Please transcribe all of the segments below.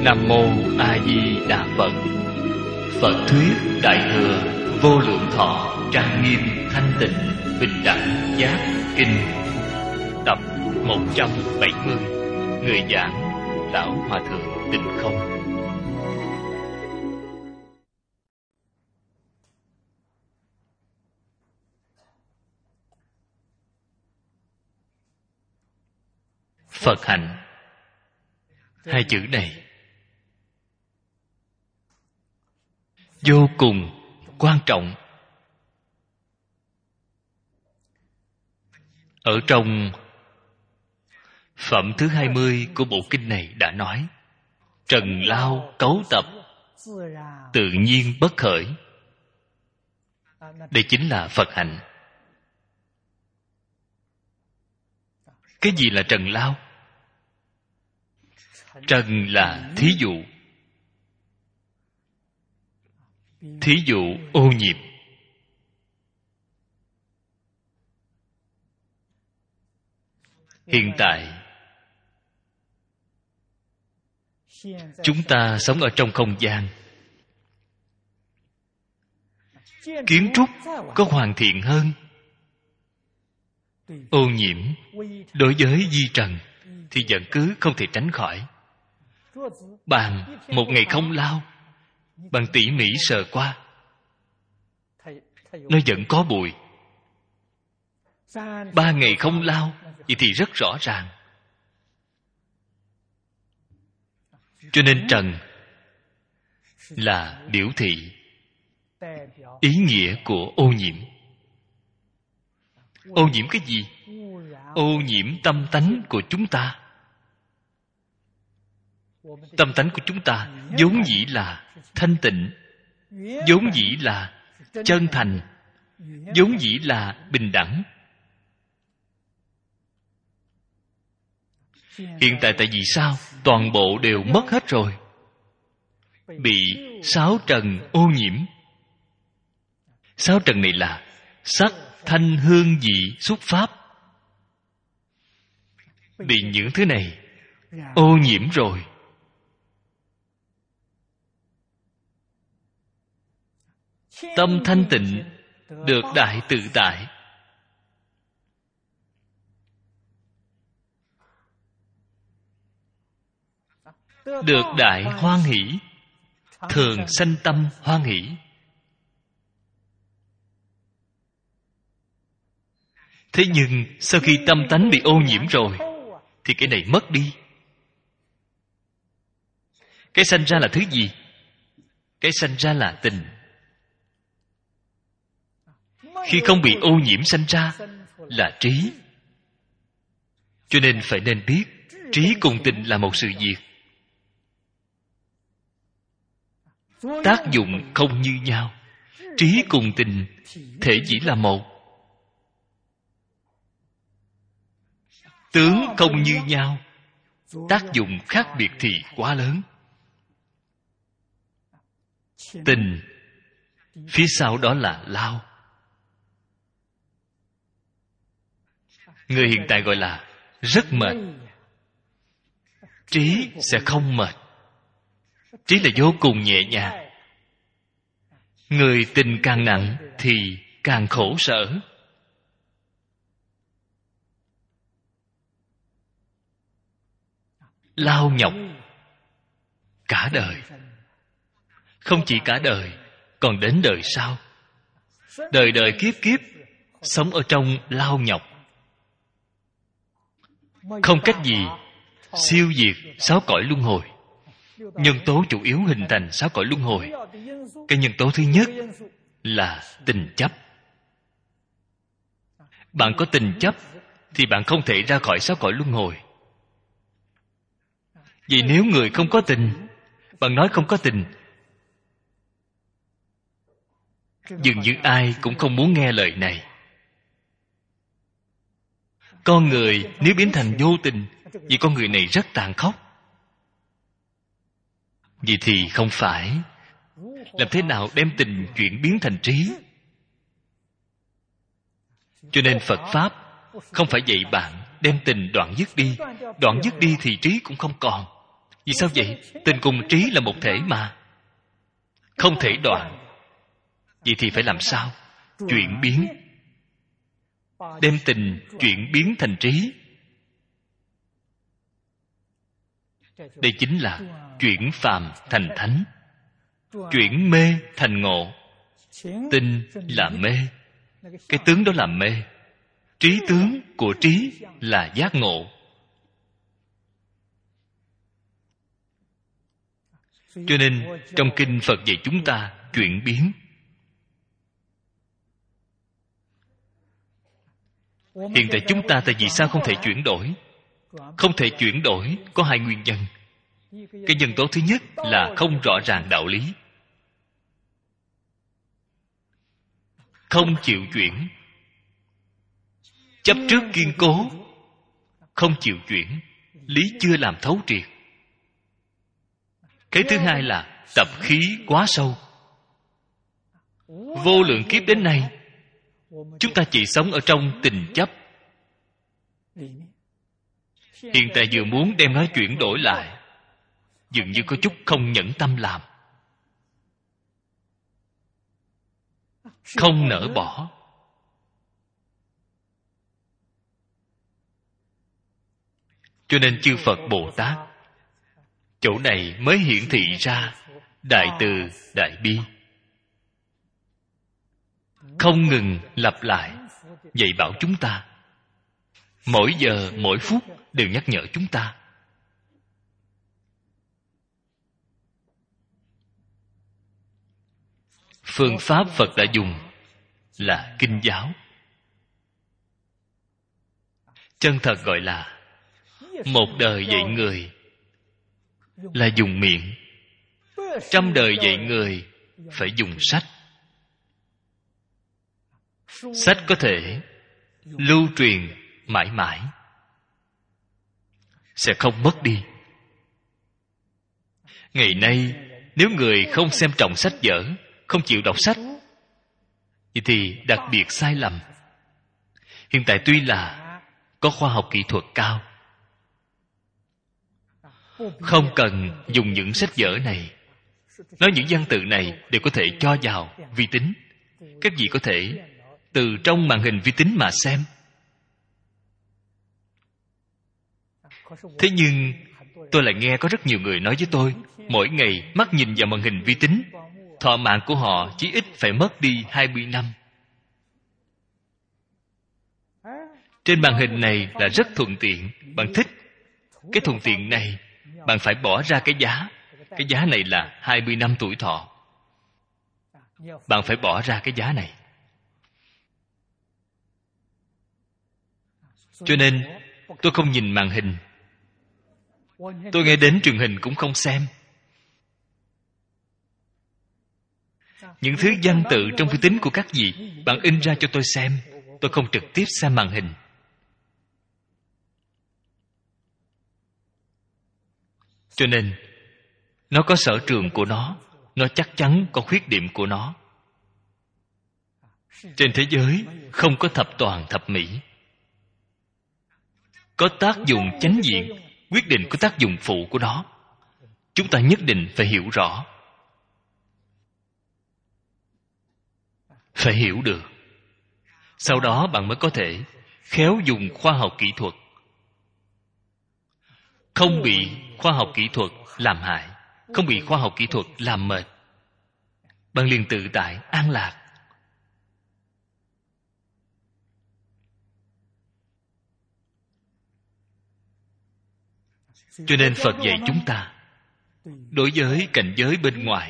Nam mô A Di Đà Phật. Phật thuyết Đại thừa vô lượng thọ trang nghiêm thanh tịnh bình đẳng giác kinh. Tập 170. Người giảng Lão Hòa Thượng Tịnh Không. Phật hạnh, hai chữ này vô cùng quan trọng. Ở trong phẩm thứ 20 của bộ kinh này đã nói: trần lao cấu tập, tự nhiên bất khởi. Đây chính là Phật hạnh. Cái gì là trần lao? Trần là thí dụ. Thí dụ ô nhiễm. Hiện tại chúng ta sống ở trong không gian. Kiến trúc có hoàn thiện hơn. Ô nhiễm đối với vi trần thì vẫn cứ không thể tránh khỏi. Bàn một ngày không lau, bạn tỉ mỉ sờ qua, nó vẫn có bụi. 3 ngày không lau, vậy thì rất rõ ràng. Cho nên trần là biểu thị ý nghĩa của ô nhiễm. Ô nhiễm cái gì? Ô nhiễm tâm tánh của chúng ta. Tâm tánh của chúng ta vốn dĩ là thanh tịnh, vốn dĩ là chân thành, vốn dĩ là bình đẳng. Hiện tại tại vì sao? Toàn bộ đều mất hết rồi. Bị 6 trần ô nhiễm. 6 trần này là sắc, thanh, hương, vị, xúc, pháp. Bị những thứ này ô nhiễm rồi. Tâm thanh tịnh được đại tự tại. Được đại hoan hỷ. Thường sanh tâm hoan hỷ. Thế nhưng sau khi tâm tánh bị ô nhiễm rồi thì cái này mất đi. Cái sanh ra là thứ gì? Cái sanh ra là tình. Khi không bị ô nhiễm sanh ra là trí. Cho nên phải nên biết trí cùng tình là một sự việc. Tác dụng không như nhau. Trí cùng tình thể chỉ là một. Tướng không như nhau. Tác dụng khác biệt thì quá lớn. Tình phía sau đó là lao. Người hiện tại gọi là rất mệt. Trí sẽ không mệt. Trí là vô cùng nhẹ nhàng. Người tình càng nặng thì càng khổ sở. Lao nhọc cả đời. Không chỉ cả đời, còn đến đời sau. Đời đời kiếp kiếp sống ở trong lao nhọc. Không cách gì siêu diệt 6 cõi luân hồi. Nhân tố chủ yếu hình thành 6 cõi luân hồi. Cái nhân tố thứ nhất là tình chấp. Bạn có tình chấp thì bạn không thể ra khỏi 6 cõi luân hồi. Vì nếu người không có tình, bạn nói không có tình, dường như ai cũng không muốn nghe lời này. Con người nếu biến thành vô tình, vì con người này rất tàn khốc. Vậy thì không phải. Làm thế nào đem tình chuyển biến thành trí? Cho nên Phật Pháp không phải dạy bạn đem tình đoạn dứt đi. Đoạn dứt đi thì trí cũng không còn. Vì sao vậy? Tình cùng trí là một thể mà, không thể đoạn. Vậy thì phải làm sao? Chuyển biến. Đem tình chuyển biến thành trí. Đây chính là chuyển phàm thành thánh, chuyển mê thành ngộ. Tinh là mê, cái tướng đó là mê. Trí tướng của trí là giác ngộ. Cho nên trong kinh Phật dạy chúng ta chuyển biến. Hiện tại chúng ta tại vì sao không thể chuyển đổi? Không thể chuyển đổi có hai nguyên nhân. Cái nhân tố thứ nhất là không rõ ràng đạo lý, không chịu chuyển. Chấp trước kiên cố, không chịu chuyển. Lý chưa làm thấu triệt. Cái thứ hai là tập khí quá sâu. Vô lượng kiếp đến nay, chúng ta chỉ sống ở trong tình chấp. Hiện tại vừa muốn đem nó chuyển đổi lại, dường như có chút không nhẫn tâm làm, không nỡ bỏ. Cho nên chư Phật Bồ Tát chỗ này mới hiển thị ra đại từ đại bi, không ngừng lặp lại dạy bảo chúng ta. Mỗi giờ mỗi phút đều nhắc nhở chúng ta. Phương pháp Phật đã dùng là kinh giáo. Chân thật gọi là một đời dạy người là dùng miệng, trăm đời dạy người phải dùng sách. Sách có thể lưu truyền mãi mãi, sẽ không mất đi. Ngày nay nếu người không xem trọng sách vở, không chịu đọc sách, vậy thì đặc biệt sai lầm. Hiện tại tuy là có khoa học kỹ thuật cao, không cần dùng những sách vở này. Nói những văn tự này đều có thể cho vào vi tính. Các vị có thể từ trong màn hình vi tính mà xem. Thế nhưng tôi lại nghe có rất nhiều người nói với tôi, mỗi ngày mắt nhìn vào màn hình vi tính, thọ mạng của họ chí ít phải mất đi 20 năm. Trên màn hình này là rất thuận tiện, bạn thích cái thuận tiện này, bạn phải bỏ ra cái giá. Cái giá này là 20 năm tuổi thọ. Bạn phải bỏ ra cái giá này. Cho nên tôi không nhìn màn hình, tôi nghe đến truyền hình cũng không xem. Những thứ văn tự trong vi tính của các vị, bạn in ra cho tôi xem. Tôi không trực tiếp xem màn hình. Cho nên nó có sở trường của nó chắc chắn có khuyết điểm của nó. Trên thế giới không có thập toàn thập mỹ. Có tác dụng chánh diện, quyết định có tác dụng phụ của nó. Chúng ta nhất định phải hiểu rõ, phải hiểu được. Sau đó bạn mới có thể khéo dùng khoa học kỹ thuật, không bị khoa học kỹ thuật làm hại, không bị khoa học kỹ thuật làm mệt. Bạn liền tự tại an lạc. Cho nên Phật dạy chúng ta, đối với cảnh giới bên ngoài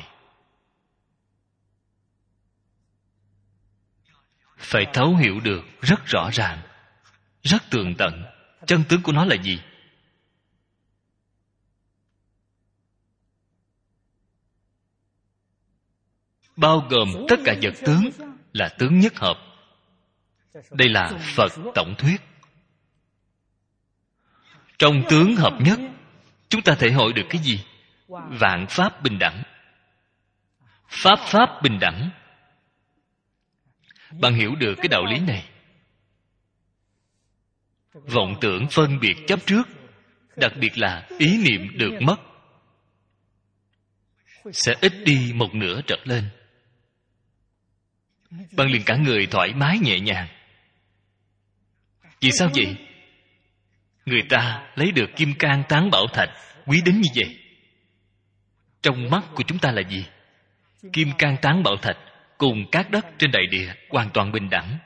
phải thấu hiểu được rất rõ ràng, rất tường tận. Chân tướng của nó là gì? Bao gồm tất cả vật tướng là tướng nhất hợp. Đây là Phật tổng thuyết. Trong tướng hợp nhất, chúng ta thể hội được cái gì? Vạn pháp bình đẳng. Pháp pháp bình đẳng. Bạn hiểu được cái đạo lý này, vọng tưởng phân biệt chấp trước, đặc biệt là ý niệm được mất, sẽ ít đi một nửa trở lên. Bạn liền cả người thoải mái nhẹ nhàng. Vì sao vậy? Người ta lấy được kim cang tán bảo thạch quý đến như vậy. Trong mắt của chúng ta là gì? Kim cang tán bảo thạch cùng các đất trên đại địa hoàn toàn bình đẳng.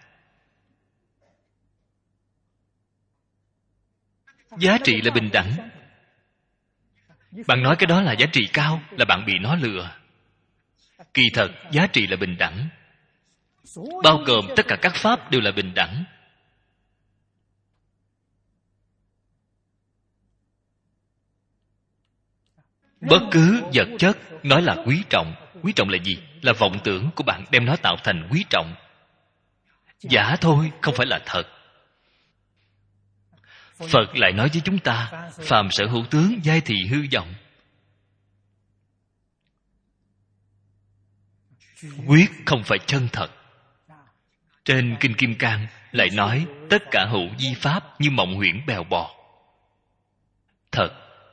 Giá trị là bình đẳng. Bạn nói cái đó là giá trị cao, là bạn bị nó lừa. Kỳ thật giá trị là bình đẳng, bao gồm tất cả các pháp đều là bình đẳng. Bất cứ vật chất nói là quý trọng. Quý trọng là gì? Là vọng tưởng của bạn đem nó tạo thành quý trọng. Giả thôi, không phải là thật. Phật lại nói với chúng ta, phàm sở hữu tướng giai thị hư vọng. Quyết không phải chân thật. Trên Kinh Kim Cang lại nói tất cả hữu vi pháp như mộng huyễn bèo bọt. Thật.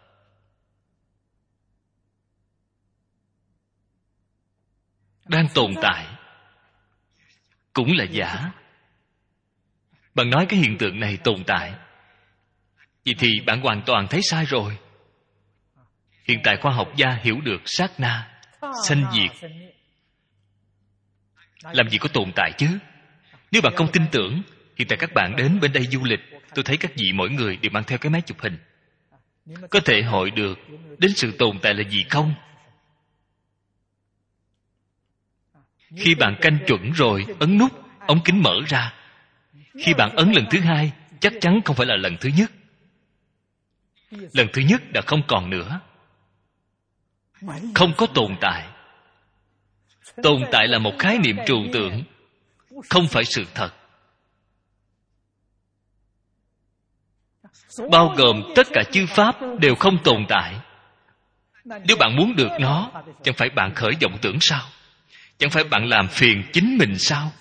Đang tồn tại cũng là giả. Bạn nói cái hiện tượng này tồn tại, vậy thì bạn hoàn toàn thấy sai rồi. Hiện tại khoa học gia hiểu được sát na sanh diệt. Làm gì có tồn tại chứ? Nếu bạn không tin tưởng, hiện tại các bạn đến bên đây du lịch, tôi thấy các vị mỗi người đều mang theo cái máy chụp hình. Có thể hội được đến sự tồn tại là gì không? Khi bạn canh chuẩn rồi, ấn nút, ống kính mở ra. Khi bạn ấn lần thứ hai, chắc chắn không phải là lần thứ nhất. Lần thứ nhất đã không còn nữa. Không có tồn tại. Tồn tại là một khái niệm trừu tượng, không phải sự thật. Bao gồm tất cả chư pháp đều không tồn tại. Nếu bạn muốn được nó, chẳng phải bạn khởi vọng tưởng sao? Chẳng phải bạn làm phiền chính mình sao?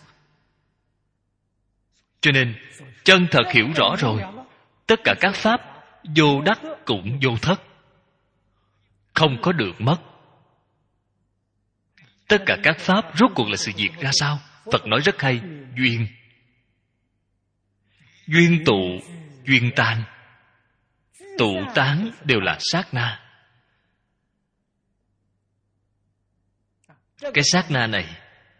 Cho nên chân thật hiểu rõ rồi, tất cả các pháp vô đắc cũng vô thất, không có được mất. Tất cả các pháp rốt cuộc là sự việc ra sao? Phật nói rất hay, duyên. Duyên tụ, duyên tan. Tụ tán đều là sát na. Cái sát na này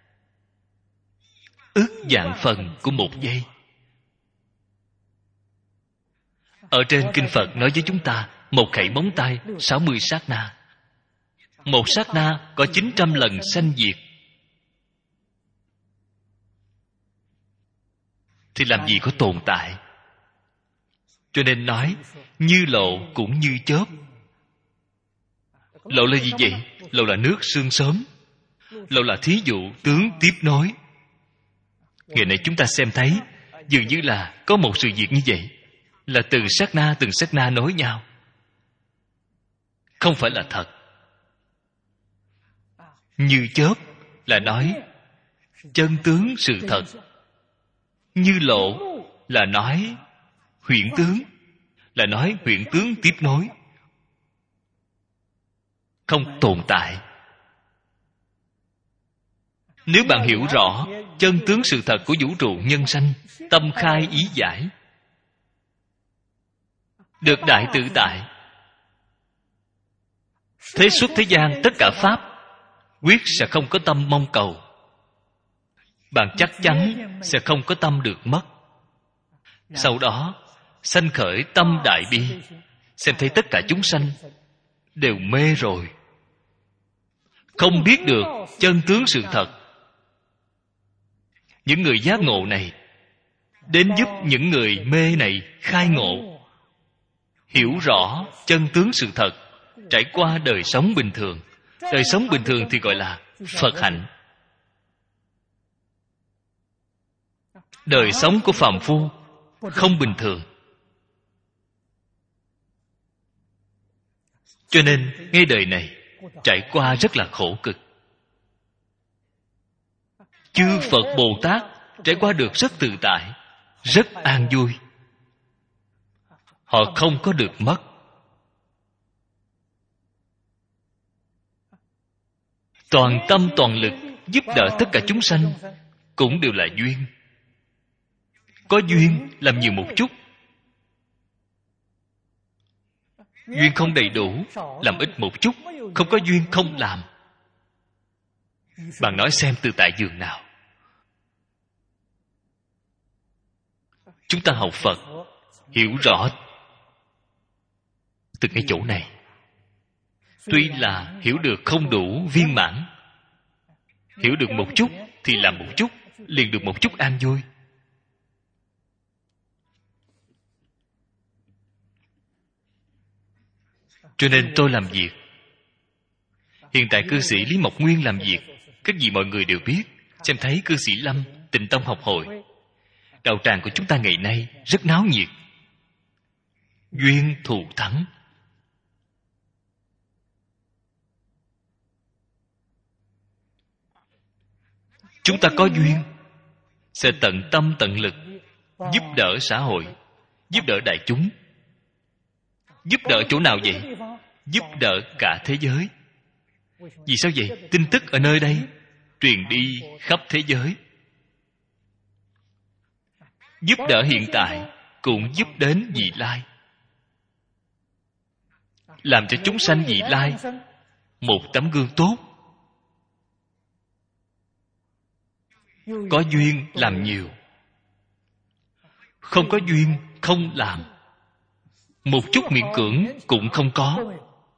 ước vạn phần của một giây. Ở trên Kinh Phật nói với chúng ta, một khẩy móng tay 60 sát na. Một sát na có 900 lần sanh diệt. Thì làm gì có tồn tại? Cho nên nói như lộ cũng như chớp. Lộ là gì vậy? Lộ là nước sương sớm. Lộ là thí dụ tướng tiếp nối. Ngày nay chúng ta xem thấy dường như là có một sự việc như vậy, là từng sát na nối nhau. Không phải là thật. Như chớp là nói chân tướng sự thật. Như lộ là nói huyễn tướng, là nói huyễn tướng tiếp nối, không tồn tại. Nếu bạn hiểu rõ chân tướng sự thật của vũ trụ nhân sanh, tâm khai ý giải, được đại tự tại, thế xuất thế gian tất cả pháp quyết sẽ không có tâm mong cầu. Bạn chắc chắn sẽ không có tâm được mất. Sau đó sanh khởi tâm đại bi, xem thấy tất cả chúng sanh đều mê rồi, không biết được chân tướng sự thật. Những người giác ngộ này đến giúp những người mê này khai ngộ, hiểu rõ chân tướng sự thật, trải qua đời sống bình thường. Đời sống bình thường thì gọi là Phật hạnh. Đời sống của phàm phu không bình thường. Cho nên ngay đời này trải qua rất là khổ cực. Chư Phật Bồ Tát trải qua được rất tự tại, rất an vui. Họ không có được mất. toàn tâm toàn lực giúp đỡ tất cả chúng sanh cũng đều là duyên. Có duyên làm nhiều một chút, duyên không đầy đủ làm ít một chút, không có duyên không làm. Bạn nói xem tự tại dường nào. Chúng ta học Phật hiểu rõ từ cái chỗ này. Tuy là hiểu được không đủ viên mãn, hiểu được một chút thì làm một chút, liền được một chút an vui. Cho nên tôi làm việc. Hiện tại cư sĩ Lý Mộc Nguyên làm việc, các vị mọi người đều biết. Xem thấy cư sĩ Lâm Tịnh Tông học hội, đạo tràng của chúng ta ngày nay rất náo nhiệt. Duyên thù thắng. Chúng ta có duyên sẽ tận tâm tận lực giúp đỡ xã hội, giúp đỡ đại chúng. Giúp đỡ chỗ nào vậy? Giúp đỡ cả thế giới. Vì sao vậy? Tin tức ở nơi đây truyền đi khắp thế giới. Giúp đỡ hiện tại cũng giúp đến vị lai, làm cho chúng sanh vị lai một tấm gương tốt. Có duyên làm nhiều, không có duyên không làm. Một chút miễn cưỡng cũng không có.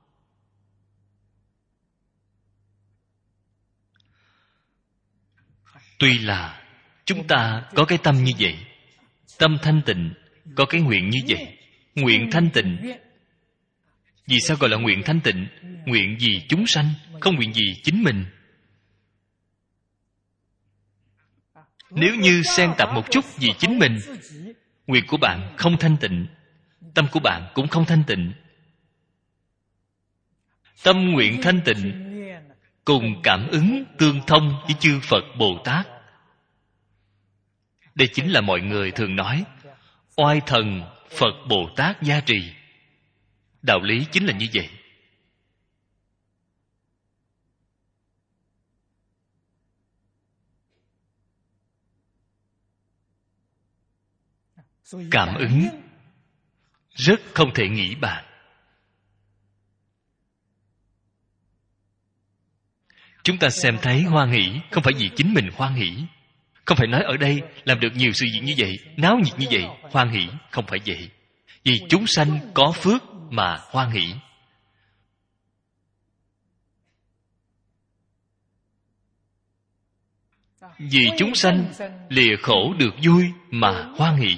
Tuy là chúng ta có cái tâm như vậy, tâm thanh tịnh, có cái nguyện như vậy, nguyện thanh tịnh. Vì sao gọi là nguyện thanh tịnh? Nguyện vì chúng sanh, không nguyện vì chính mình. Nếu như xen tạp một chút vì chính mình, nguyện của bạn không thanh tịnh, tâm của bạn cũng không thanh tịnh. Tâm nguyện thanh tịnh cùng cảm ứng tương thông với chư Phật Bồ Tát. Đây chính là mọi người thường nói oai thần Phật Bồ Tát gia trì. Đạo lý chính là như vậy. Cảm ứng rất không thể nghĩ bàn. Chúng ta xem thấy hoan hỷ, không phải vì chính mình hoan hỷ, không phải nói ở đây làm được nhiều sự việc như vậy, náo nhiệt như vậy, hoan hỷ, không phải vậy. Vì chúng sanh có phước mà hoan hỷ. Vì chúng sanh lìa khổ được vui mà hoan hỷ.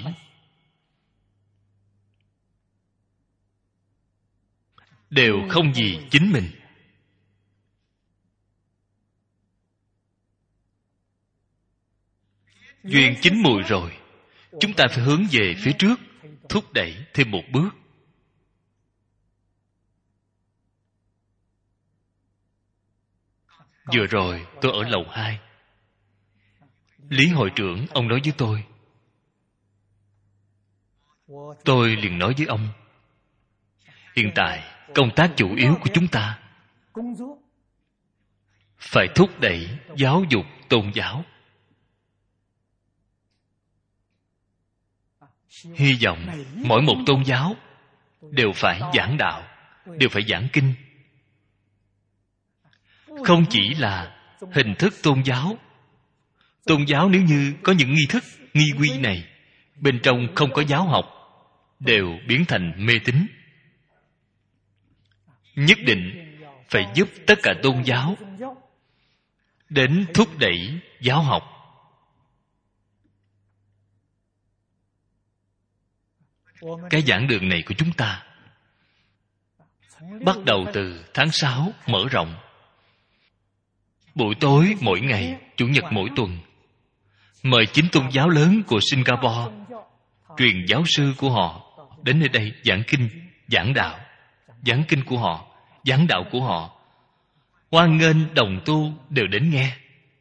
Đều không vì chính mình. Duyên chín mùi rồi, chúng ta phải hướng về phía trước, thúc đẩy thêm một bước. Vừa rồi tôi ở lầu 2, Lý hội trưởng ông nói với tôi liền nói với ông, hiện tại công tác chủ yếu của chúng ta phải thúc đẩy giáo dục tôn giáo. Hy vọng mỗi một tôn giáo đều phải giảng đạo, đều phải giảng kinh. Không chỉ là hình thức tôn giáo. Tôn giáo nếu như có những nghi thức, nghi quy này, bên trong không có giáo học, đều biến thành mê tín. Nhất định phải giúp tất cả tôn giáo đến thúc đẩy giáo học. Cái giảng đường này của chúng ta bắt đầu từ tháng 6 mở rộng. Buổi tối mỗi ngày, chủ nhật mỗi tuần, mời 9 tôn giáo lớn của Singapore, truyền giáo sư của họ đến nơi đây giảng kinh, giảng đạo. Giảng kinh của họ, giảng đạo của họ, hoan nghênh đồng tu đều đến nghe.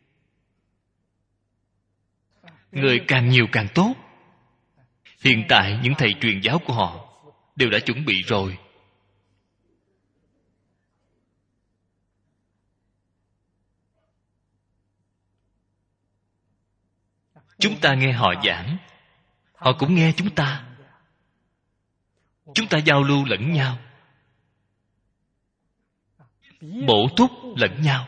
Người càng nhiều càng tốt. Hiện tại những thầy truyền giáo của họ đều đã chuẩn bị rồi. Chúng ta nghe họ giảng, họ cũng nghe chúng ta. Chúng ta giao lưu lẫn nhau, bổ túc lẫn nhau,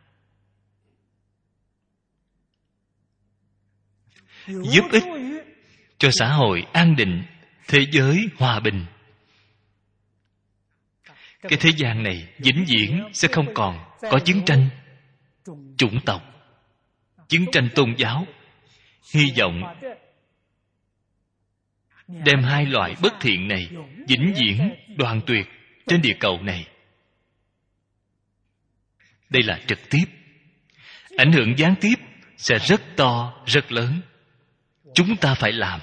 giúp ích cho xã hội an định, thế giới hòa bình. Cái thế gian này vĩnh viễn sẽ không còn có chiến tranh chủng tộc, chiến tranh tôn giáo. Hy vọng đem hai loại bất thiện này vĩnh viễn đoạn tuyệt trên địa cầu này. Đây là trực tiếp. Ảnh hưởng gián tiếp sẽ rất to, rất lớn. Chúng ta phải làm.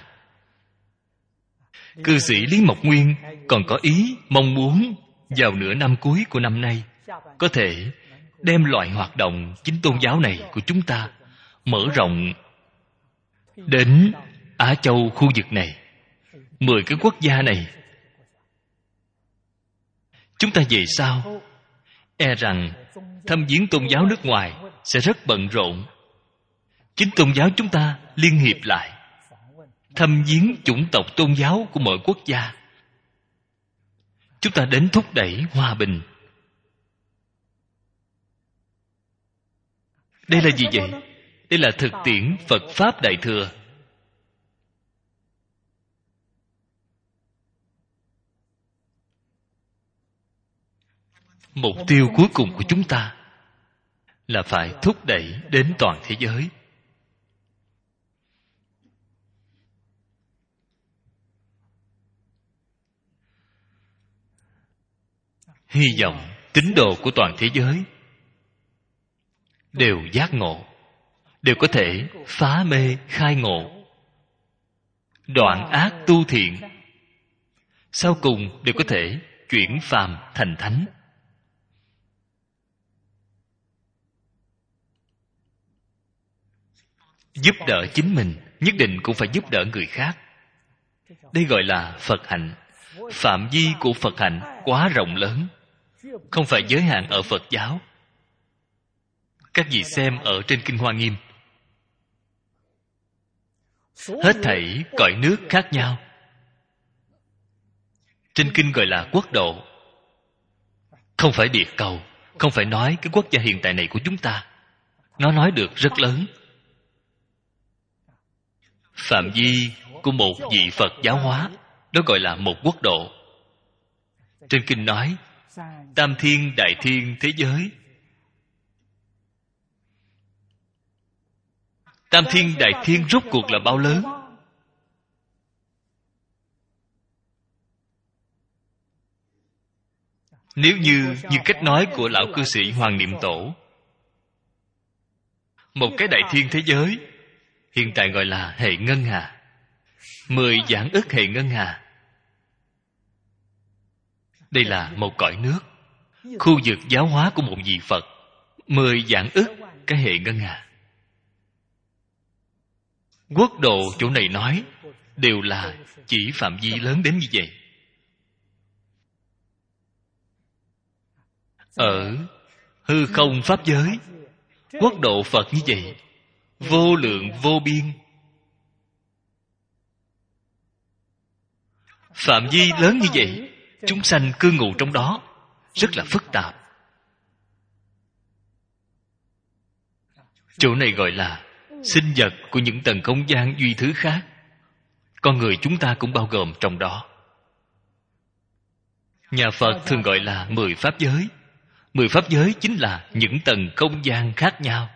Cư sĩ Lý Mộc Nguyên còn có ý mong muốn vào nửa năm cuối của năm nay có thể đem loại hoạt động chính tôn giáo này của chúng ta mở rộng đến Á Châu khu vực này, 10 cái quốc gia này. Chúng ta về sau e rằng thăm viếng tôn giáo nước ngoài sẽ rất bận rộn. Chính tôn giáo chúng ta liên hiệp lại thăm viếng chủng tộc tôn giáo của mọi quốc gia. Chúng ta đến thúc đẩy hòa bình. Đây là gì vậy? Đây là thực tiễn Phật Pháp Đại Thừa. Mục tiêu cuối cùng của chúng ta là phải thúc đẩy đến toàn thế giới. Hy vọng tín đồ của toàn thế giới đều giác ngộ, đều có thể phá mê khai ngộ, đoạn ác tu thiện, sau cùng đều có thể chuyển phàm thành thánh. Giúp đỡ chính mình, nhất định cũng phải giúp đỡ người khác. Đây gọi là Phật hạnh. Phạm vi của Phật hạnh quá rộng lớn, không phải giới hạn ở Phật giáo. Các vị xem ở trên Kinh Hoa Nghiêm, hết thảy cõi nước khác nhau. Trên kinh gọi là quốc độ, không phải địa cầu, không phải nói cái quốc gia hiện tại này của chúng ta. Nó nói được rất lớn. Phạm vi của một vị Phật giáo hóa, đó gọi là một quốc độ. Trên kinh nói tam thiên đại thiên thế giới. Tam thiên đại thiên rốt cuộc là bao lớn? Nếu như cách nói của lão cư sĩ Hoàng Niệm Tổ, một cái đại thiên thế giới hiện tại gọi là hệ ngân hà, 10 vạn ức hệ ngân hà. Đây là một cõi nước, khu vực giáo hóa của một vị Phật, 10 vạn ức cái hệ ngân hà. Quốc độ chỗ này nói đều là chỉ phạm vi lớn đến như vậy. Ở hư không pháp giới, quốc độ Phật như vậy vô lượng vô biên. Phạm vi lớn như vậy, chúng sanh cư ngụ trong đó rất là phức tạp. Chỗ này gọi là sinh vật của những tầng không gian duy thứ khác. Con người chúng ta cũng bao gồm trong đó. Nhà Phật thường gọi là 10 pháp giới. 10 pháp giới chính là những tầng không gian khác nhau.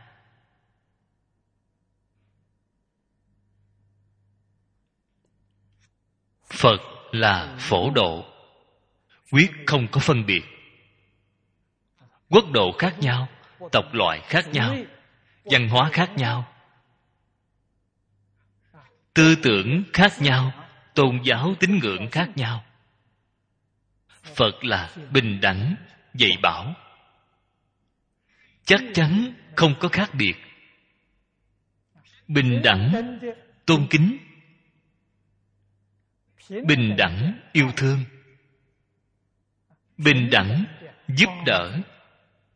Phật là phổ độ, quyết không có phân biệt. Quốc độ khác nhau, tộc loại khác nhau, văn hóa khác nhau, tư tưởng khác nhau, tôn giáo tín ngưỡng khác nhau. Phật là bình đẳng dạy bảo, chắc chắn không có khác biệt. Bình đẳng tôn kính, bình đẳng yêu thương, bình đẳng giúp đỡ.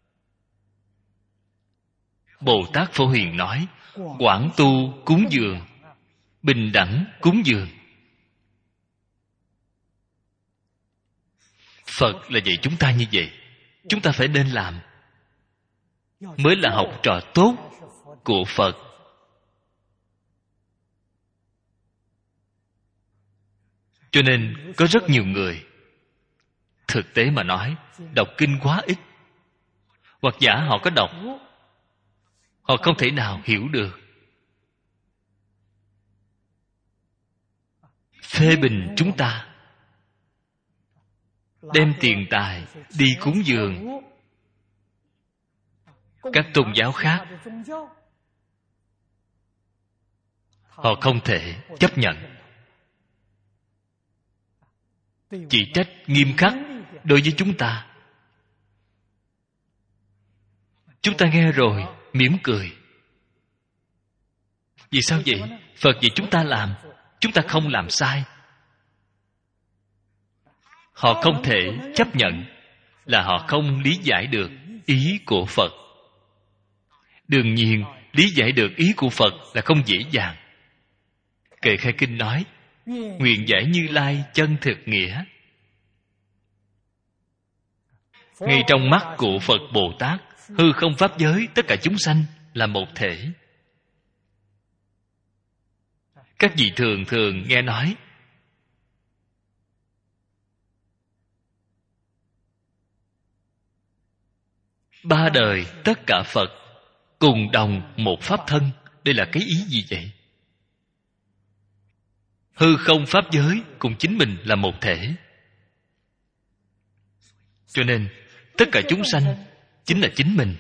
Bồ Tát Phổ Hiền nói quảng tu cúng dường, bình đẳng cúng dường. Phật là dạy chúng ta như vậy. Chúng ta phải nên làm, mới là học trò tốt của Phật. Cho nên có rất nhiều người, thực tế mà nói, đọc kinh quá ít, hoặc giả họ có đọc, họ không thể nào hiểu được. Phê bình chúng ta, đem tiền tài đi cúng dường các tôn giáo khác, họ không thể chấp nhận. Chỉ trách nghiêm khắc đối với chúng ta. Chúng ta nghe rồi mỉm cười. Vì sao vậy? Phật dạy chúng ta làm, chúng ta không làm sai. Họ không thể chấp nhận là họ không lý giải được ý của Phật. Đương nhiên, lý giải được ý của Phật là không dễ dàng. Kệ Khai Kinh nói, nguyện giải Như Lai chân thực nghĩa. Ngay trong mắt của Phật Bồ Tát, hư không pháp giới tất cả chúng sanh là một thể. Các vị thường thường nghe nói, ba đời tất cả Phật cùng đồng một pháp thân. Đây là cái ý gì vậy? Hư không pháp giới cùng chính mình là một thể. Cho nên tất cả chúng sanh chính là chính mình.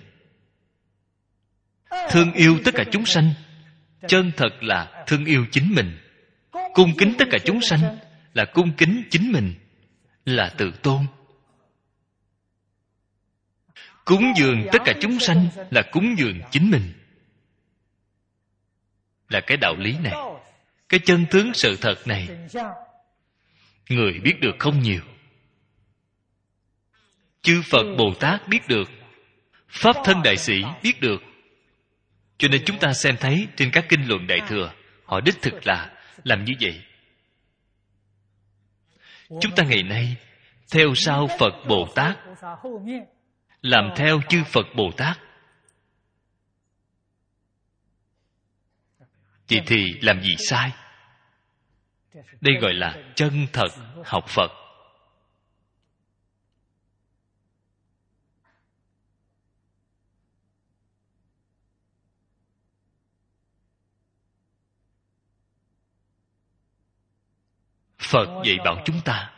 Thương yêu tất cả chúng sanh chân thật là thương yêu chính mình. Cung kính tất cả chúng sanh là cung kính chính mình, là tự tôn. Cúng dường tất cả chúng sanh là cúng dường chính mình. Là cái đạo lý này, cái chân tướng sự thật này, người biết được không nhiều. Chư Phật Bồ Tát biết được, Pháp Thân Đại Sĩ biết được. Cho nên chúng ta xem thấy trên các kinh luận Đại Thừa, họ đích thực là làm như vậy. Chúng ta ngày nay theo sau Phật Bồ Tát, làm theo chư Phật Bồ Tát, vậy thì làm gì sai? Đây gọi là chân thật học Phật. Phật dạy bảo chúng ta,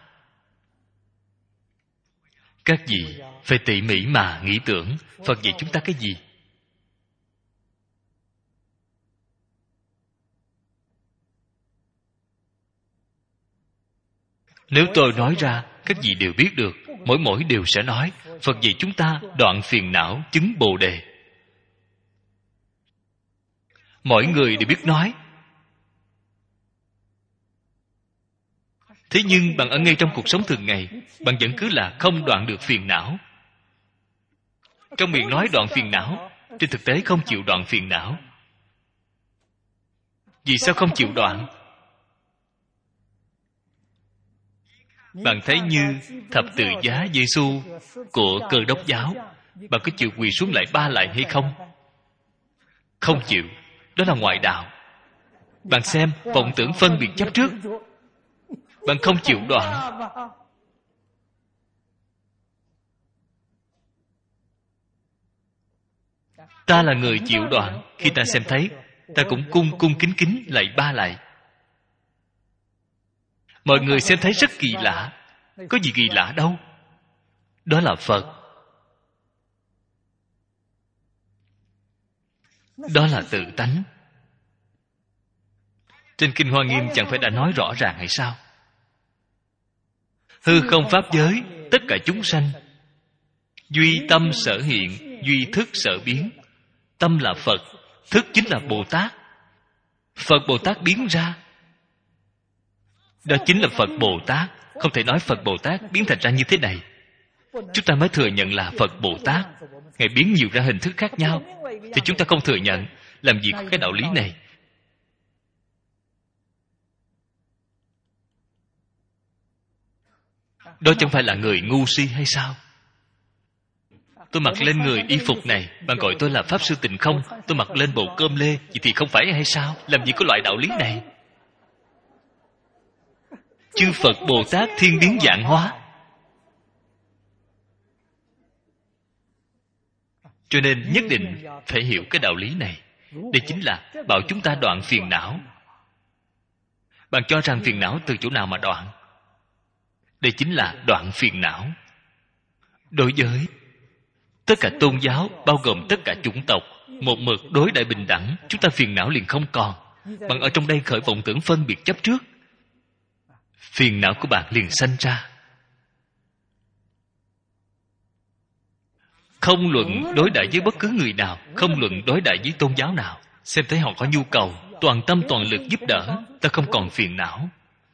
các vị phải tỉ mỉ mà nghĩ tưởng Phật dạy chúng ta cái gì. Nếu tôi nói ra, các vị đều biết được, mỗi đều sẽ nói Phật dạy chúng ta đoạn phiền não chứng Bồ Đề. Mỗi người đều biết nói. Thế nhưng bạn ở ngay trong cuộc sống thường ngày, bạn vẫn cứ là không đoạn được phiền não. Trong miệng nói đoạn phiền não, trên thực tế không chịu đoạn phiền não. Vì sao không chịu đoạn? Bạn thấy như thập tự giá Giê-xu của Cơ Đốc giáo, bạn có chịu quỳ xuống lại 3 lại hay không? Không chịu. Đó là ngoại đạo. Bạn xem, vọng tưởng phân biệt chấp trước, bạn không chịu đoạn. Ta là người chịu đoạn. Khi ta xem thấy, ta cũng cung kính lại 3 lại. Mọi người xem thấy rất kỳ lạ. Có gì kỳ lạ đâu. Đó là Phật. Đó là tự tánh. Trên Kinh Hoa Nghiêm chẳng phải đã nói rõ ràng hay sao? Hư không pháp giới, tất cả chúng sanh, duy tâm sở hiện, duy thức sở biến. Tâm là Phật, thức chính là Bồ Tát. Phật Bồ Tát biến ra, đó chính là Phật Bồ Tát. Không thể nói Phật Bồ Tát biến thành ra như thế này. Chúng ta mới thừa nhận là Phật Bồ Tát. Ngài biến nhiều ra hình thức khác nhau, thì chúng ta không thừa nhận. Làm gì có cái đạo lý này? Đó chẳng phải là người ngu si hay sao? Tôi mặc lên người y phục này, bạn gọi tôi là Pháp Sư Tịnh Không. Tôi mặc lên bộ cơm lê, vậy thì không phải hay sao? Làm gì có loại đạo lý này? Chư Phật Bồ Tát thiên biến vạn hóa. Cho nên nhất định phải hiểu cái đạo lý này. Đây chính là bảo chúng ta đoạn phiền não. Bạn cho rằng phiền não từ chỗ nào mà đoạn? Đây chính là đoạn phiền não. Đối với tất cả tôn giáo, bao gồm tất cả chủng tộc, một mực đối đại bình đẳng, chúng ta phiền não liền không còn. Bạn ở trong đây khởi vọng tưởng phân biệt chấp trước, phiền não của bạn liền sanh ra. Không luận đối đại với bất cứ người nào, không luận đối đại với tôn giáo nào, xem thấy họ có nhu cầu, toàn tâm toàn lực giúp đỡ, ta không còn phiền não.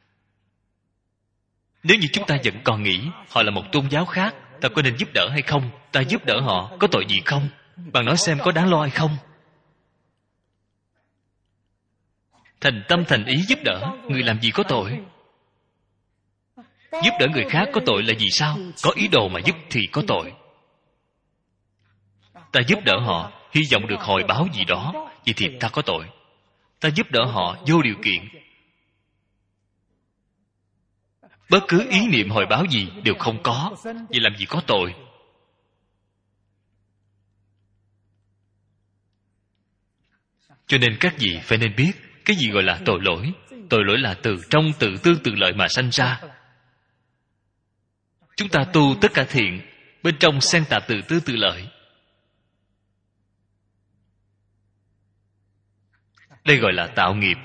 Nếu như chúng ta vẫn còn nghĩ họ là một tôn giáo khác, ta có nên giúp đỡ hay không? Ta giúp đỡ họ có tội gì không? Bạn nói xem có đáng lo hay không? Thành tâm thành ý giúp đỡ, người làm gì có tội? Giúp đỡ người khác có tội là gì sao? Có ý đồ mà giúp thì có tội. Ta giúp đỡ họ, hy vọng được hồi báo gì đó, vậy thì ta có tội. Ta giúp đỡ họ vô điều kiện, bất cứ ý niệm hồi báo gì đều không có, vậy làm gì có tội? Cho nên các vị phải nên biết cái gì gọi là tội lỗi. Tội lỗi là từ trong tự tư tự lợi mà sanh ra. Chúng ta tu tất cả thiện, bên trong xen tạp tự tư tự lợi. Đây gọi là tạo nghiệp.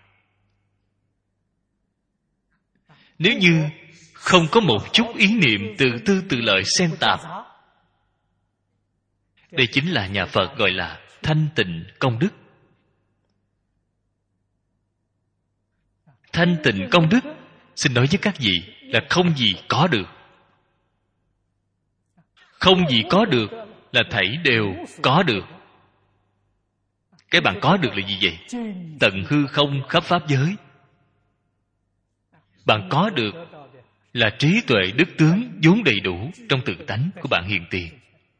Nếu như không có một chút ý niệm tự tư tự lợi xen tạp, đây chính là nhà Phật gọi là thanh tịnh công đức. Thanh tịnh công đức, xin nói với các vị, là không gì có được. Không gì có được là thảy đều có được. Cái bạn có được là gì vậy? Tận hư không khắp pháp giới. Bạn có được là trí tuệ đức tướng vốn đầy đủ trong tự tánh của bạn hiện tiền.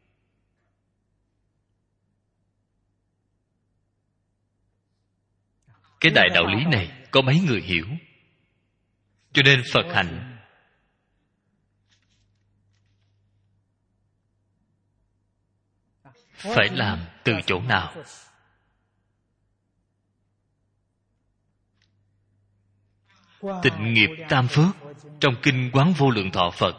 Cái đại đạo lý này có mấy người hiểu. Cho nên Phật hành phải làm từ chỗ nào? Tịnh nghiệp tam phước trong kinh Quán Vô Lượng Thọ Phật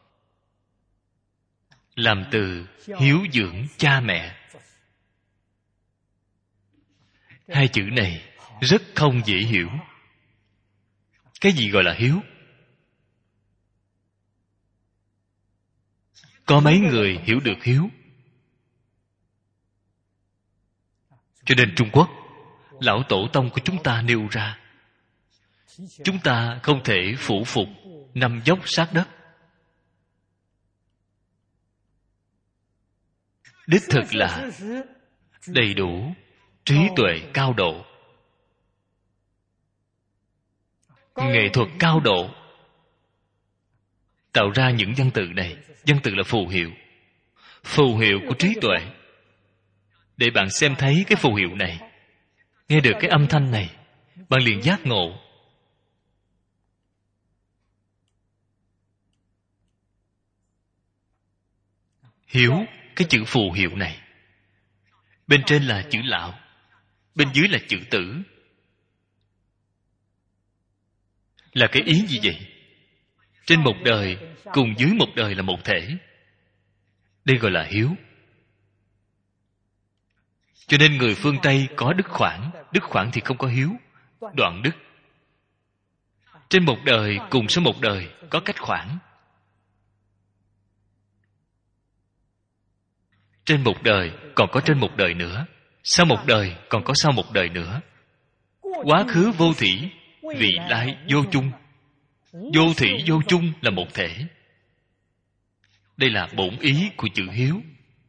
làm từ hiếu dưỡng cha mẹ. Hai chữ này rất không dễ hiểu. Cái gì gọi là hiếu? Có mấy người hiểu được hiếu? Cho nên Trung Quốc, lão tổ tông của chúng ta nêu ra, chúng ta không thể phủ phục nằm dốc sát đất. Đích thực là đầy đủ trí tuệ cao độ, nghệ thuật cao độ, tạo ra những văn tự này. Văn tự là phù hiệu, phù hiệu của trí tuệ. Để bạn xem thấy cái phù hiệu này, nghe được cái âm thanh này, bạn liền giác ngộ. Hiếu, cái chữ phù hiệu này, bên trên là chữ lão, bên dưới là chữ tử. Là cái ý gì vậy? Trên một đời cùng dưới một đời là một thể. Đây gọi là hiếu. Cho nên người phương Tây có đức khoản. Đức khoản thì không có hiếu, đoạn đức. Trên một đời cùng sau một đời có cách khoản. Trên một đời còn có trên một đời nữa, sau một đời còn có sau một đời nữa. Quá khứ vô thủy, vị lai vô chung. Vô thủy vô chung là một thể. Đây là bổn ý của chữ hiếu.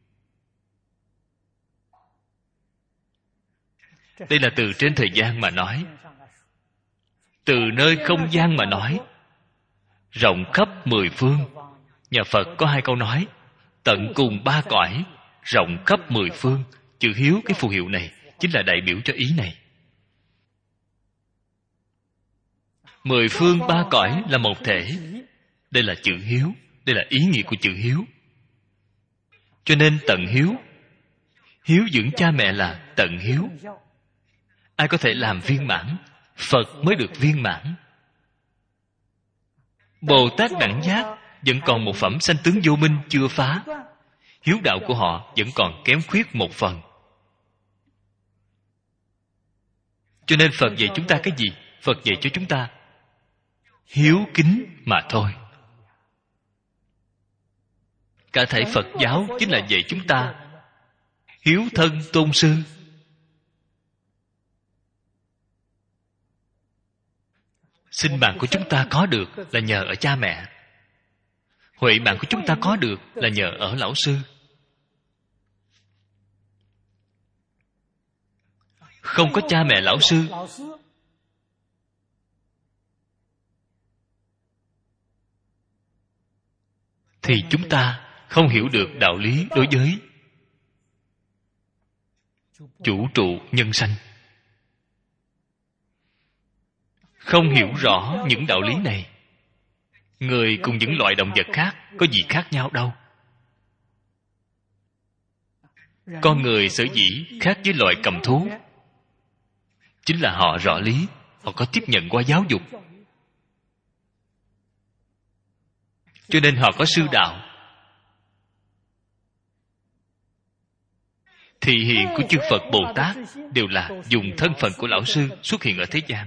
Đây là từ trên thời gian mà nói. Từ nơi không gian mà nói, rộng khắp mười phương. Nhà Phật có hai câu nói: tận cùng ba cõi, rộng khắp mười phương. Chữ hiếu, cái phù hiệu này chính là đại biểu cho ý này. Mười phương ba cõi là một thể. Đây là chữ hiếu, đây là ý nghĩa của chữ hiếu. Cho nên tận hiếu, hiếu dưỡng cha mẹ là tận hiếu. Ai có thể làm viên mãn? Phật mới được viên mãn. Bồ Tát đẳng giác vẫn còn một phẩm sanh tướng vô minh chưa phá. Hiếu đạo của họ vẫn còn kém khuyết một phần. Cho nên Phật dạy chúng ta cái gì? Phật dạy cho chúng ta hiếu kính mà thôi. Cả thể Phật giáo chính là dạy chúng ta hiếu thân tôn sư. Sinh mạng của chúng ta có được là nhờ ở cha mẹ. Huệ mạng của chúng ta có được là nhờ ở lão sư. Không có cha mẹ lão sư, thì chúng ta không hiểu được đạo lý đối với chủ trụ nhân sanh. Không hiểu rõ những đạo lý này, người cùng những loại động vật khác có gì khác nhau đâu. Con người sở dĩ khác với loài cầm thú chính là họ rõ lý, họ có tiếp nhận qua giáo dục, cho nên họ có sư đạo. Thị hiện của chư Phật Bồ Tát đều là dùng thân phận của lão sư xuất hiện ở thế gian,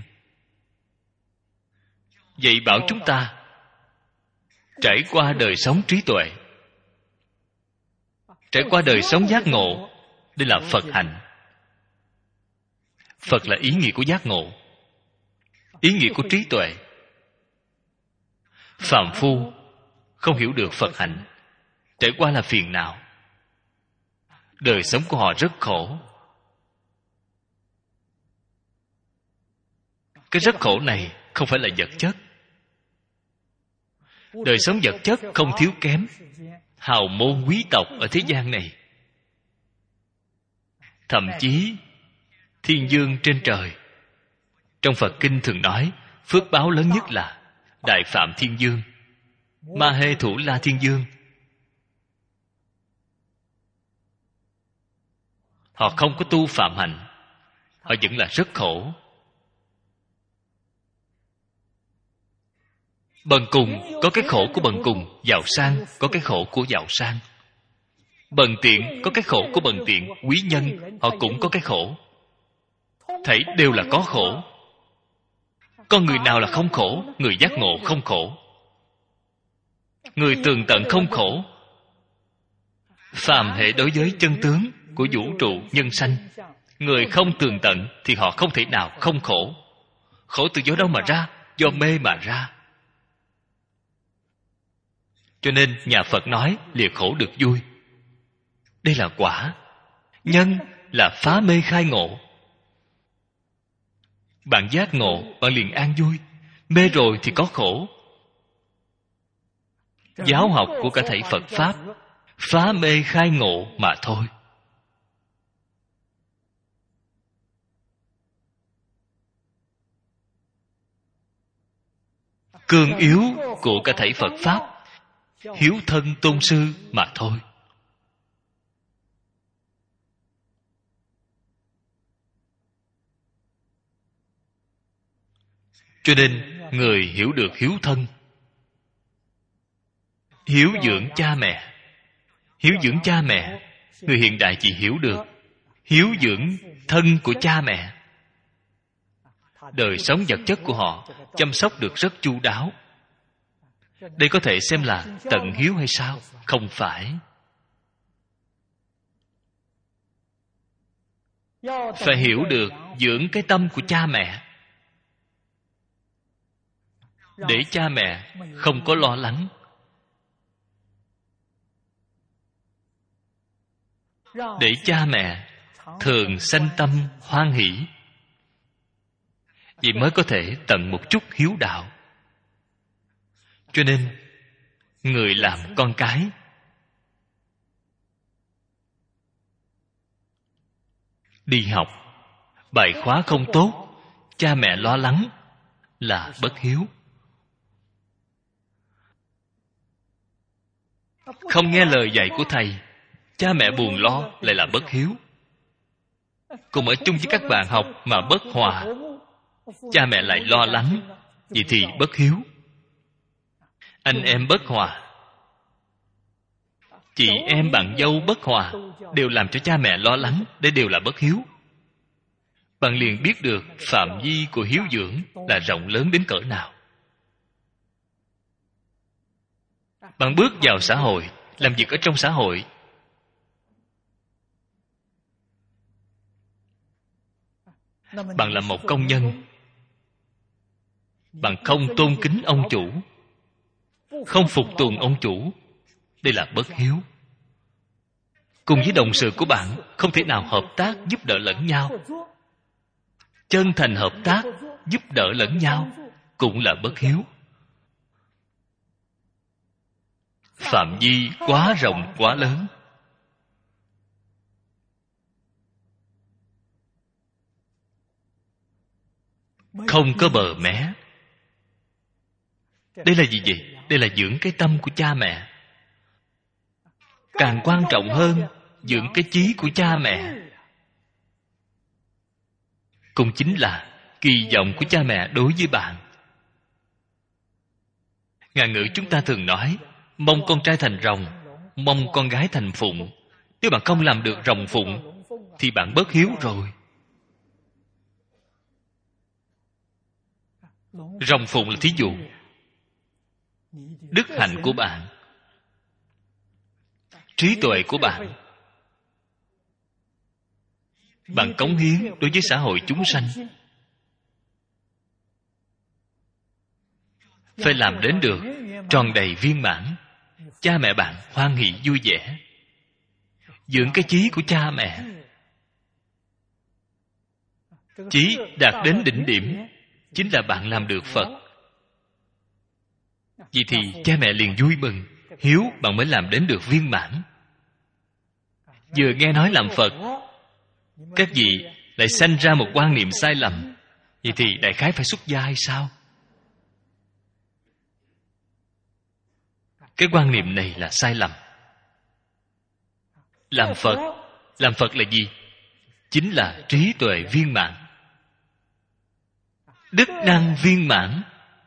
dạy bảo chúng ta trải qua đời sống trí tuệ, trải qua đời sống giác ngộ. Đây là Phật hạnh. Phật là ý nghĩa của giác ngộ, ý nghĩa của trí tuệ. Phàm phu không hiểu được Phật hạnh, trải qua là phiền não. Đời sống của họ rất khổ. Cái rất khổ này không phải là vật chất. Đời sống vật chất không thiếu kém hào môn quý tộc ở thế gian này. Thậm chí thiên dương trên trời, trong Phật kinh thường nói phước báo lớn nhất là Đại Phạm Thiên Dương, Ma Hê Thủ La Thiên Dương. Họ không có tu phạm hạnh, họ vẫn là rất khổ. Bần cùng có cái khổ của bần cùng, giàu sang có cái khổ của giàu sang. Bần tiện có cái khổ của bần tiện, quý nhân họ cũng có cái khổ. Thảy đều là có khổ. Con người nào là không khổ? Người giác ngộ không khổ, người tường tận không khổ. Phàm hệ đối với chân tướng của vũ trụ nhân sanh, người không tường tận thì họ không thể nào không khổ. Khổ từ do đâu mà ra? Do mê mà ra. Cho nên nhà Phật nói lìa khổ được vui. Đây là quả. Nhân là phá mê khai ngộ. Bạn giác ngộ, bạn liền an vui. Mê rồi thì có khổ. Giáo học của cả thảy Phật Pháp phá mê khai ngộ mà thôi. Cương yếu của cả thảy Phật Pháp hiếu thân tôn sư mà thôi. Cho nên người hiểu được hiếu thân, hiếu dưỡng cha mẹ. Hiếu dưỡng cha mẹ, người hiện đại chỉ hiểu được hiếu dưỡng thân của cha mẹ. Đời sống vật chất của họ chăm sóc được rất chu đáo. Đây có thể xem là tận hiếu hay sao? Không phải. Phải hiểu được dưỡng cái tâm của cha mẹ, để cha mẹ không có lo lắng, để cha mẹ thường sanh tâm hoan hỷ. Vậy mới có thể tận một chút hiếu đạo. Cho nên người làm con cái đi học, bài khóa không tốt, cha mẹ lo lắng là bất hiếu. Không nghe lời dạy của thầy, cha mẹ buồn lo lại là bất hiếu. Cùng ở chung với các bạn học mà bất hòa, cha mẹ lại lo lắng, vậy thì bất hiếu. Anh em bất hòa, chị em bạn dâu bất hòa, đều làm cho cha mẹ lo lắng, đây đều là bất hiếu. Bạn liền biết được phạm vi của hiếu dưỡng là rộng lớn đến cỡ nào. Bạn bước vào xã hội, làm việc ở trong xã hội, bạn là một công nhân, bạn không tôn kính ông chủ, không phục tùng ông chủ, đây là bất hiếu. Cùng với đồng sự của bạn không thể nào hợp tác giúp đỡ lẫn nhau, chân thành hợp tác giúp đỡ lẫn nhau cũng là bất hiếu. Phạm vi quá rộng quá lớn. Không có bờ mé. Đây là gì vậy? Đây là dưỡng cái tâm của cha mẹ. Càng quan trọng hơn, dưỡng cái chí của cha mẹ. Cũng chính là kỳ vọng của cha mẹ đối với bạn. Ngạn ngữ chúng ta thường nói, mong con trai thành rồng, mong con gái thành phụng. Nếu bạn không làm được rồng phụng, thì bạn bất hiếu rồi. Rồng phụng là thí dụ. Đức hạnh của bạn, trí tuệ của bạn, bạn cống hiến đối với xã hội chúng sanh, phải làm đến được tròn đầy viên mãn. Cha mẹ bạn hoan hỷ vui vẻ. Dưỡng cái chí của cha mẹ, chí đạt đến đỉnh điểm, chính là bạn làm được Phật. Vì thì cha mẹ liền vui mừng. Hiếu bạn mới làm đến được viên mãn. Vừa nghe nói làm Phật, các vị lại sanh ra một quan niệm sai lầm. Vậy thì đại khái phải xuất gia hay sao? Cái quan niệm này là sai lầm. Làm Phật là gì? Chính là trí tuệ viên mãn, đức năng viên mãn.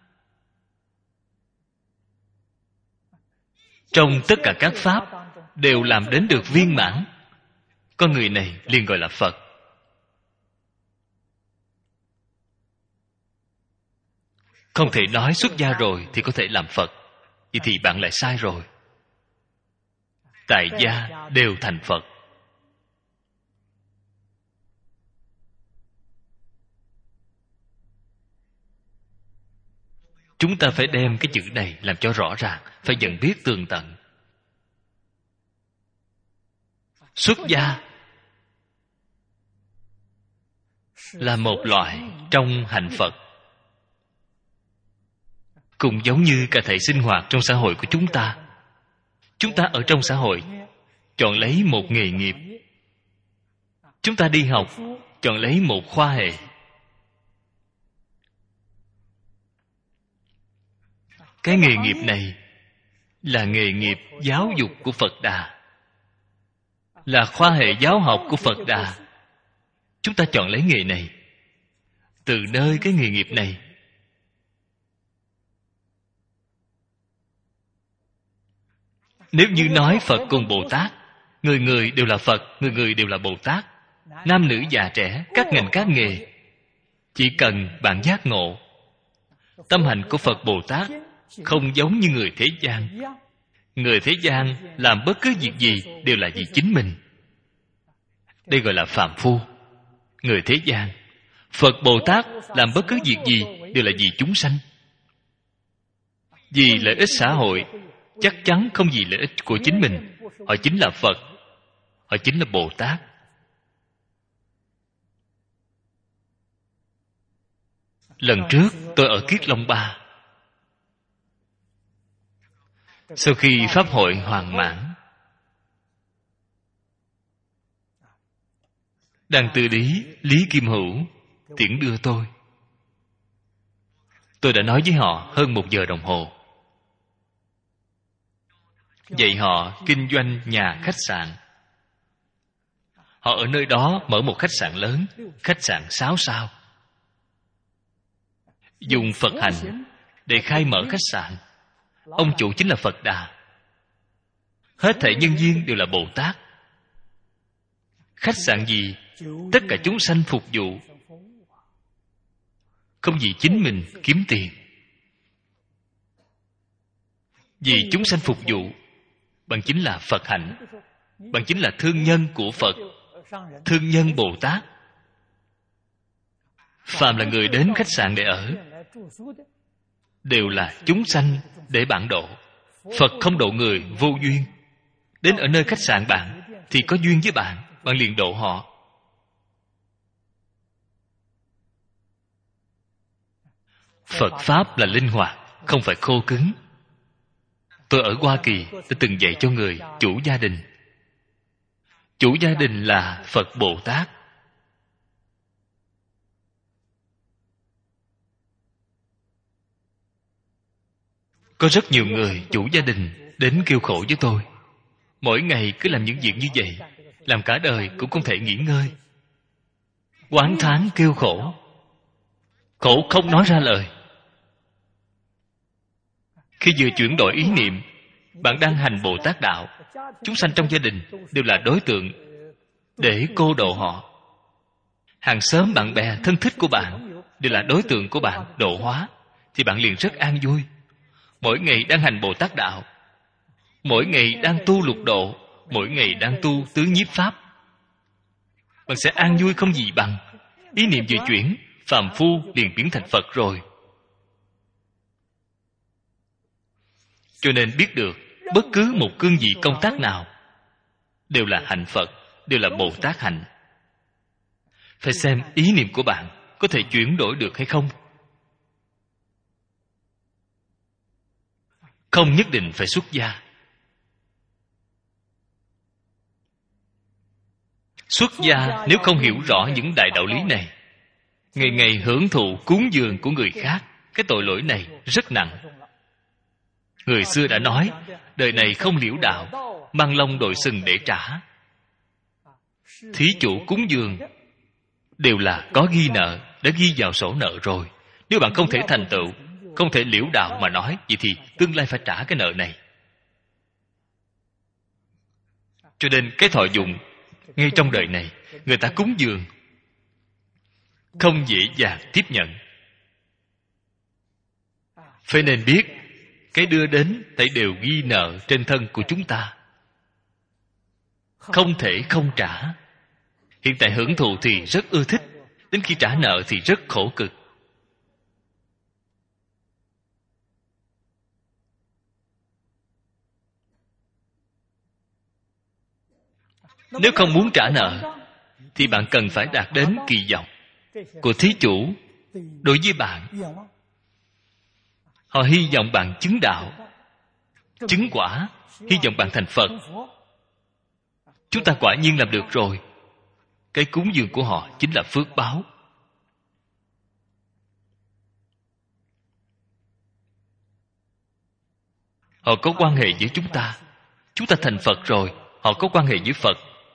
Trong tất cả các pháp đều làm đến được viên mãn, con người này liền gọi là Phật. Không thể nói xuất gia rồi thì có thể làm Phật. Vậy thì bạn lại sai rồi. Tại gia đều thành Phật. Chúng ta phải đem cái chữ này làm cho rõ ràng, phải nhận biết tường tận. Xuất gia là một loại trong hạnh Phật. Cũng giống như cả thể sinh hoạt trong xã hội của chúng ta. Chúng ta ở trong xã hội chọn lấy một nghề nghiệp. Chúng ta đi học chọn lấy một khoa hệ. Cái nghề nghiệp này là nghề nghiệp giáo dục của Phật Đà, là khoa hệ giáo học của Phật Đà. Chúng ta chọn lấy nghề này. Từ nơi cái nghề nghiệp này, nếu như nói Phật cùng Bồ Tát, người người đều là Phật, người người đều là Bồ Tát, nam nữ già trẻ, các ngành các nghề, chỉ cần bạn giác ngộ, tâm hành của Phật Bồ Tát không giống như người thế gian. Người thế gian làm bất cứ việc gì đều là vì chính mình. Đây gọi là phàm phu. Người thế gian, Phật Bồ Tát làm bất cứ việc gì đều là vì chúng sanh. Vì lợi ích xã hội, chắc chắn không vì lợi ích của chính mình. Họ chính là Phật, họ chính là Bồ Tát. Lần trước tôi ở Kiết Long Ba, Sau khi pháp hội hoàn mãn, đang từ lý Lý Kim Hữu tiễn đưa tôi. Tôi đã nói với họ hơn 1 giờ đồng hồ, dạy họ kinh doanh nhà khách sạn. Họ ở nơi đó mở một khách sạn lớn, khách sạn 6 sao, dùng Phật hành để khai mở khách sạn. Ông chủ chính là Phật Đà. Hết thảy nhân viên đều là Bồ Tát. Khách sạn gì, tất cả chúng sanh phục vụ, không vì chính mình kiếm tiền, vì chúng sanh phục vụ. Bằng chính là Phật hạnh, bằng chính là thương nhân của Phật, thương nhân Bồ Tát. Phàm là người đến khách sạn để ở, đều là chúng sanh để bạn độ. Phật không độ người vô duyên. Đến ở nơi khách sạn bạn thì có duyên với bạn, bạn liền độ họ. Phật Pháp là linh hoạt, không phải khô cứng. Tôi ở Hoa Kỳ, tôi từng dạy cho người chủ gia đình. Chủ gia đình là Phật Bồ Tát. Có rất nhiều người chủ gia đình đến kêu khổ với tôi. Mỗi ngày cứ làm những việc như vậy, làm cả đời cũng không thể nghỉ ngơi. Oán thán kêu khổ, khổ không nói ra lời. Khi vừa chuyển đổi ý niệm, bạn đang hành Bồ Tát đạo. Chúng sanh trong gia đình đều là đối tượng để cô độ họ. Hàng xóm, bạn bè, thân thích của bạn đều là đối tượng của bạn độ hóa, thì bạn liền rất an vui. Mỗi ngày đang hành Bồ Tát đạo, mỗi ngày đang tu lục độ, mỗi ngày đang tu tứ nhiếp pháp, bạn sẽ an vui không gì bằng. Ý niệm vừa chuyển, phàm phu liền biến thành Phật rồi. Cho nên biết được, bất cứ một cương vị công tác nào đều là hạnh Phật, đều là Bồ Tát hạnh. Phải xem ý niệm của bạn có thể chuyển đổi được hay không. Không nhất định phải xuất gia. Xuất gia nếu không hiểu rõ những đại đạo lý này, ngày ngày hưởng thụ cúng dường của người khác, cái tội lỗi này rất nặng. Người xưa đã nói, đời này không liễu đạo, mang lông đội sừng để trả. Thí chủ cúng dường đều là có ghi nợ, đã ghi vào sổ nợ rồi. Nếu bạn không thể thành tựu, không thể liễu đạo mà nói, vậy thì tương lai phải trả cái nợ này. Cho nên cái thọ dụng ngay trong đời này, người ta cúng dường không dễ dàng tiếp nhận. Phải nên biết, cái đưa đến thảy đều ghi nợ trên thân của chúng ta, không thể không trả. Hiện tại hưởng thụ thì rất ưa thích, đến khi trả nợ thì rất khổ cực. Nếu không muốn trả nợ thì bạn cần phải đạt đến kỳ vọng của thí chủ đối với bạn. Họ hy vọng bạn chứng đạo, chứng quả, hy vọng bạn thành Phật. Chúng ta quả nhiên làm được rồi. Cái cúng dường của họ chính là phước báo. Họ có quan hệ với chúng ta thành Phật rồi, họ có quan hệ với Phật.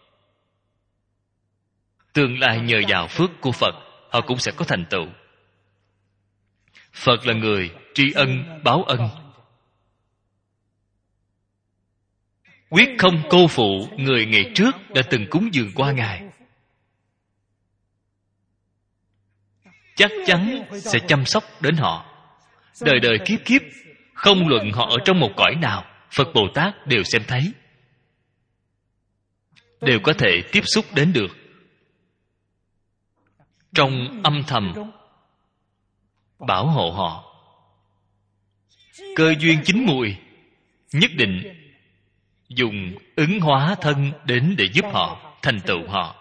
Tương lai nhờ vào phước của Phật, họ cũng sẽ có thành tựu. Phật là người tri ân báo ân, quyết không cô phụ người ngày trước đã từng cúng dường qua Ngài. Chắc chắn sẽ chăm sóc đến họ. Đời đời kiếp kiếp, không luận họ ở trong một cõi nào, Phật Bồ Tát đều xem thấy, đều có thể tiếp xúc đến được. Trong âm thầm bảo hộ họ. Cơ duyên chín mùi, nhất định dùng ứng hóa thân đến để giúp họ, thành tựu họ.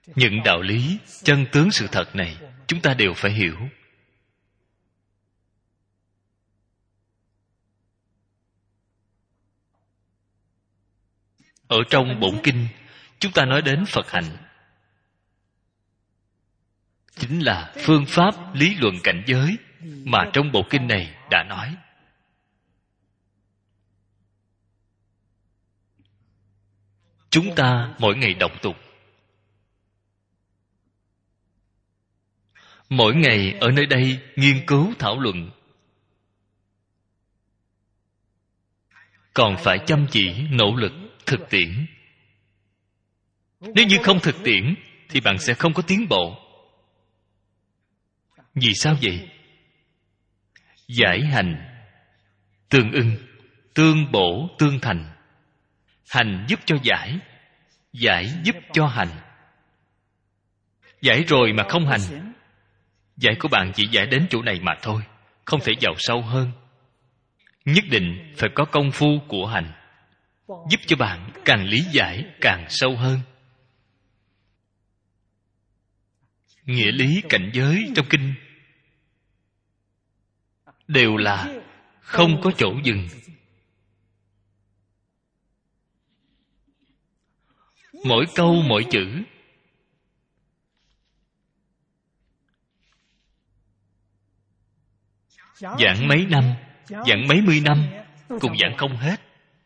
Những đạo lý, chân tướng sự thật này chúng ta đều phải hiểu. Ở trong bổn kinh, chúng ta nói đến Phật hạnh, chính là phương pháp lý luận cảnh giới mà trong bộ kinh này đã nói. Chúng ta mỗi ngày đọc tụng, mỗi ngày ở nơi đây nghiên cứu thảo luận, còn phải chăm chỉ nỗ lực thực tiễn. Nếu như không thực tiễn thì bạn sẽ không có tiến bộ. Vì sao vậy? Giải hành tương ưng, tương bổ tương thành. Hành giúp cho giải, giải giúp cho hành. Giải rồi mà không hành, giải của bạn chỉ giải đến chỗ này mà thôi, không thể vào sâu hơn. Nhất định phải có công phu của hành, giúp cho bạn càng lý giải càng sâu hơn. Nghĩa lý cảnh giới trong kinh đều là không có chỗ dừng. Mỗi câu mỗi chữ giảng mấy năm, giảng mấy mươi năm cũng giảng không hết.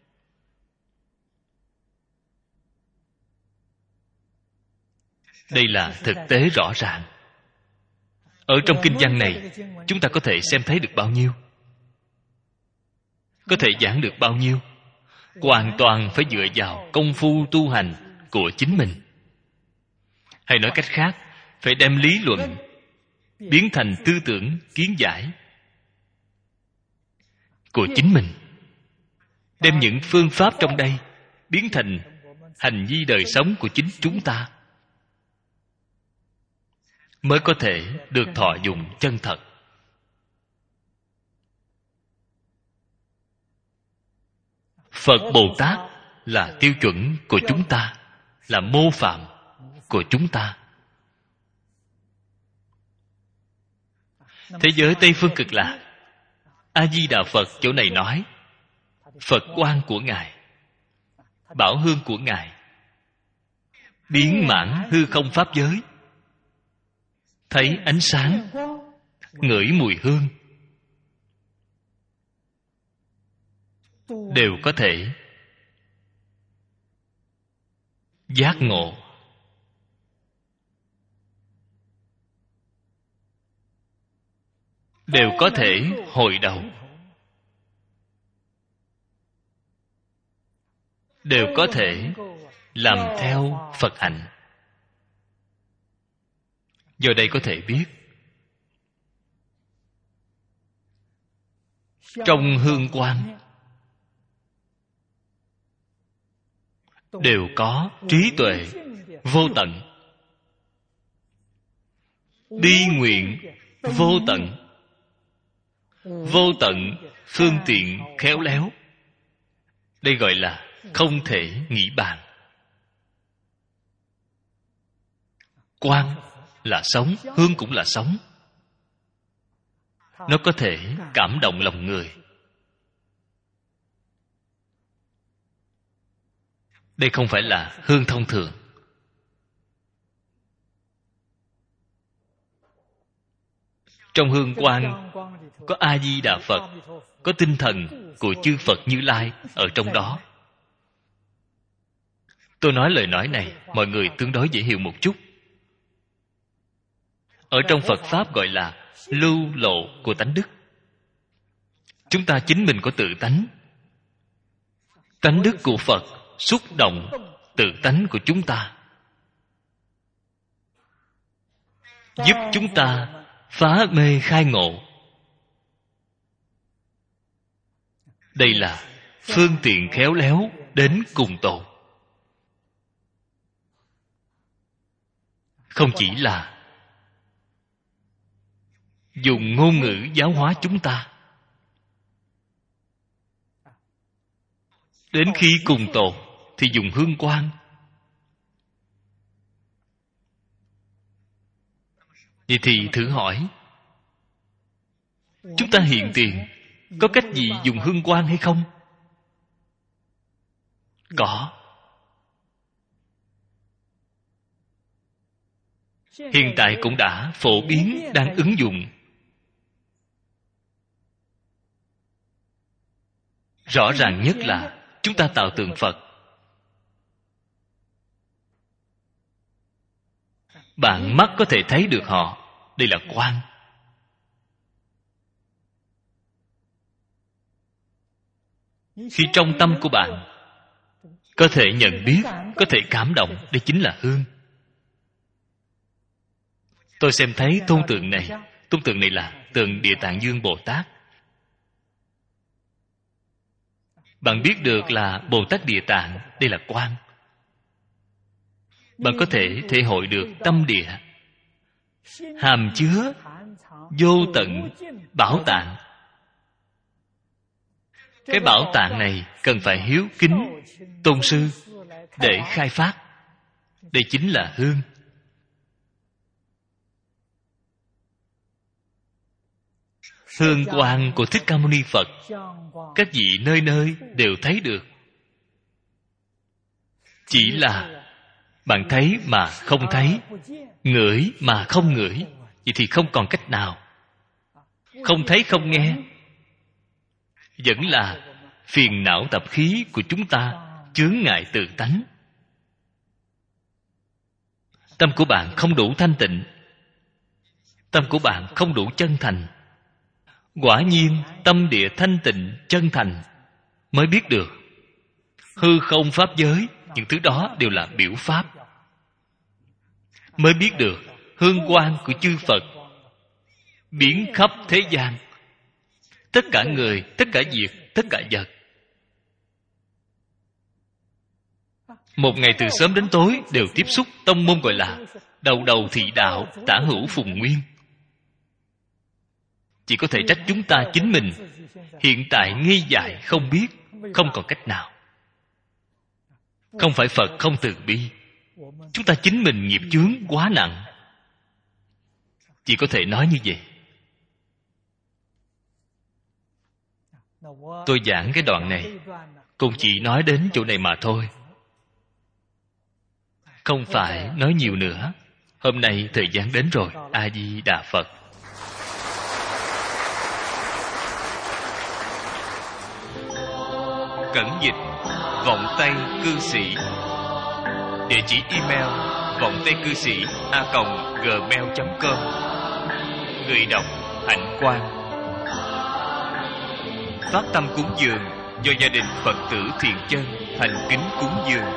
Đây là thực tế rõ ràng. Ở trong kinh văn này, chúng ta có thể xem thấy được bao nhiêu, có thể giảng được bao nhiêu, hoàn toàn phải dựa vào công phu tu hành của chính mình. Hay nói cách khác, phải đem lý luận biến thành tư tưởng kiến giải của chính mình, đem những phương pháp trong đây biến thành hành vi đời sống của chính chúng ta, mới có thể được thọ dụng chân thật. Phật Bồ Tát là tiêu chuẩn của chúng ta, là mô phạm của chúng ta. Thế giới Tây Phương Cực Lạc, A Di Đà Phật chỗ này nói Phật quang của Ngài, bảo hương của Ngài biến mãn hư không pháp giới, thấy ánh sáng, ngửi mùi hương, đều có thể giác ngộ. Đều có thể hồi đầu, đều có thể làm theo Phật hạnh. Giờ đây có thể biết, trong hương quang đều có trí tuệ vô tận, bi nguyện vô tận, vô tận phương tiện khéo léo. Đây gọi là không thể nghĩ bàn. Quang là sống, hương cũng là sống. Nó có thể cảm động lòng người. Đây không phải là hương thông thường. Trong hương quang có A Di Đà Phật, có tinh thần của chư Phật Như Lai ở trong đó. Tôi nói lời nói này mọi người tương đối dễ hiểu một chút. Ở trong Phật Pháp gọi là lưu lộ của tánh đức. Chúng ta chính mình có tự tánh. Tánh đức của Phật xúc động tự tánh của chúng ta, giúp chúng ta phá mê khai ngộ. Đây là phương tiện khéo léo đến cùng tột. Không chỉ là dùng ngôn ngữ giáo hóa chúng ta, đến khi cùng tột thì dùng hương quang. Vậy thì thử hỏi, chúng ta hiện tiền có cách gì dùng hương quang hay không? Có. Hiện tại cũng đã phổ biến, đang ứng dụng. Rõ ràng nhất là chúng ta tạo tượng Phật. Bạn mắt có thể thấy được họ. Đây là quang. Khi trong tâm của bạn có thể nhận biết, có thể cảm động, đây chính là hương. Tôi xem thấy tôn tượng này là tượng Địa Tạng Dương Bồ Tát. Bạn biết được là Bồ Tát Địa Tạng, đây là quang. Bạn có thể thể hội được tâm địa hàm chứa vô tận bảo tạng. Cái bảo tạng này cần phải hiếu kính tôn sư để khai phát. Đây chính là hương. Hương quang của Thích Ca Mâu Ni Phật, các vị nơi nơi đều thấy được. Chỉ là bạn thấy mà không thấy, ngửi mà không ngửi, vậy thì không còn cách nào. Không thấy không nghe, vẫn là phiền não tập khí của chúng ta, chướng ngại tự tánh. Tâm của bạn không đủ thanh tịnh, tâm của bạn không đủ chân thành. Quả nhiên tâm địa thanh tịnh chân thành mới biết được hư không pháp giới, những thứ đó đều là biểu pháp. Mới biết được hương quang của chư Phật biến khắp thế gian, tất cả người, tất cả việc, tất cả vật. Một ngày từ sớm đến tối đều tiếp xúc tông môn gọi là đầu đầu thị đạo, tả hữu phùng nguyên. Chỉ có thể trách chúng ta chính mình hiện tại nghi dại không biết, không còn cách nào. Không phải Phật không từ bi, chúng ta chính mình nghiệp chướng quá nặng. Chỉ có thể nói như vậy. Tôi giảng cái đoạn này cũng chỉ nói đến chỗ này mà thôi, không phải nói nhiều nữa. Hôm nay thời gian đến rồi. A Di Đà Phật. Cẩn dịch Vọng Tây Cư Sĩ. Địa chỉ email vongtaicư sĩ@gmail.com. Người đọc Hạnh Quang. Phát tâm cúng dường do gia đình Phật tử Thiện Chân thành kính cúng dường.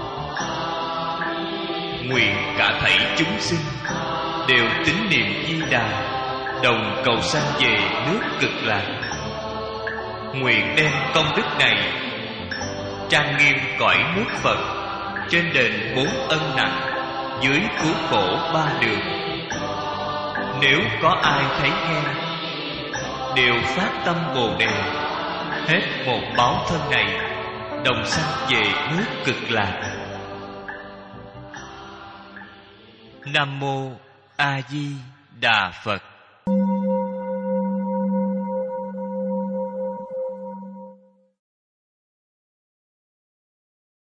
Nguyện cả thảy chúng sinh đều tín niệm Di Đà, đồng cầu sanh về nước Cực Lạc. Nguyện đem công đức này trang nghiêm cõi nước Phật, trên đền 4 ân nặng, dưới cứu khổ 3 đường. Nếu có ai thấy nghe, đều phát tâm Bồ Đề, hết một báo thân này, đồng sanh về nước Cực Lạc. Nam mô A Di Đà Phật.